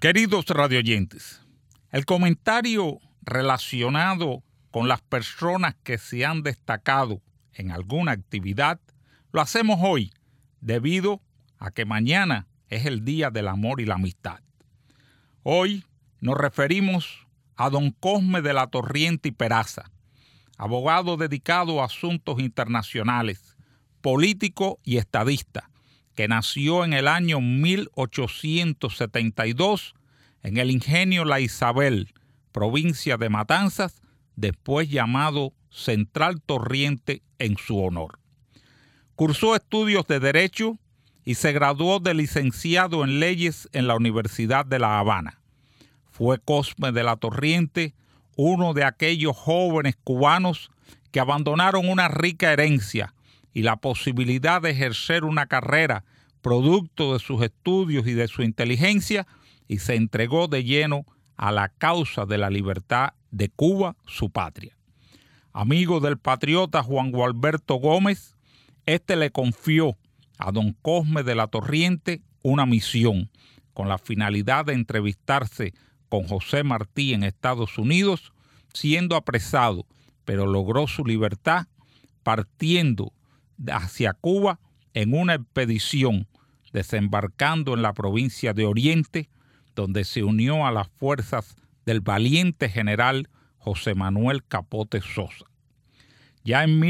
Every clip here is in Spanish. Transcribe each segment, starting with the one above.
Queridos radioyentes, el comentario relacionado con las personas que se han destacado en alguna actividad lo hacemos hoy debido a que mañana es el Día del Amor y la Amistad. Hoy nos referimos a don Cosme de la Torriente y Peraza, abogado dedicado a asuntos internacionales, político y estadista, que nació en el año 1872 en el ingenio La Isabel, provincia de Matanzas, después llamado Central Torriente en su honor. Cursó estudios de Derecho y se graduó de licenciado en Leyes en la Universidad de La Habana. Fue Cosme de la Torriente uno de aquellos jóvenes cubanos que abandonaron una rica herencia y la posibilidad de ejercer una carrera producto de sus estudios y de su inteligencia, y se entregó de lleno a la causa de la libertad de Cuba, su patria. Amigo del patriota Juan Gualberto Gómez, este le confió a don Cosme de la Torriente una misión con la finalidad de entrevistarse con José Martí en Estados Unidos, siendo apresado, pero logró su libertad partiendo hacia Cuba en una expedición, desembarcando en la provincia de Oriente, donde se unió a las fuerzas del valiente general José Manuel Capote Sosa. Ya en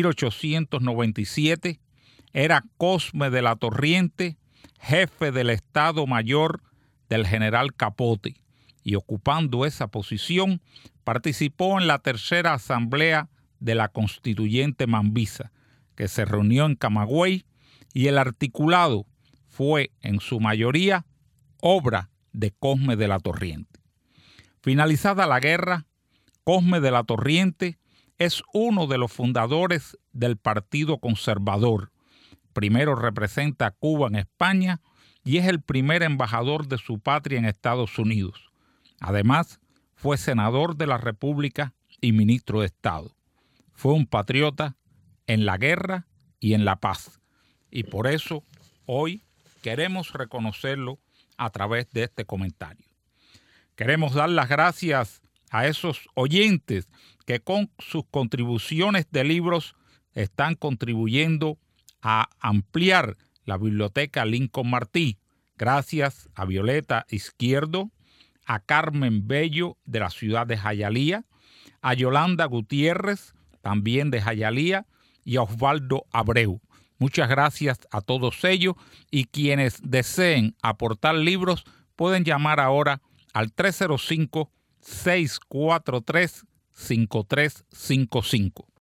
1897 era Cosme de la Torriente jefe del Estado Mayor del general Capote, y ocupando esa posición participó en la tercera asamblea de la Constituyente Mambisa, que se reunió en Camagüey, y el articulado fue en su mayoría obra de Cosme de la Torriente. Finalizada la guerra, Cosme de la Torriente es uno de los fundadores del Partido Conservador. Primero representa a Cuba en España y es el primer embajador de su patria en Estados Unidos. Además, fue senador de la República y ministro de Estado. Fue un patriota en la guerra y en la paz. Y por eso hoy queremos reconocerlo a través de este comentario. Queremos dar las gracias a esos oyentes que con sus contribuciones de libros están contribuyendo a ampliar la biblioteca Lincoln Martí. Gracias a Violeta Izquierdo, a Carmen Bello de la ciudad de Jayalía, a Yolanda Gutiérrez, también de Jayalía, y a Osvaldo Abreu. Muchas gracias a todos ellos, y quienes deseen aportar libros pueden llamar ahora al 305-643-5355.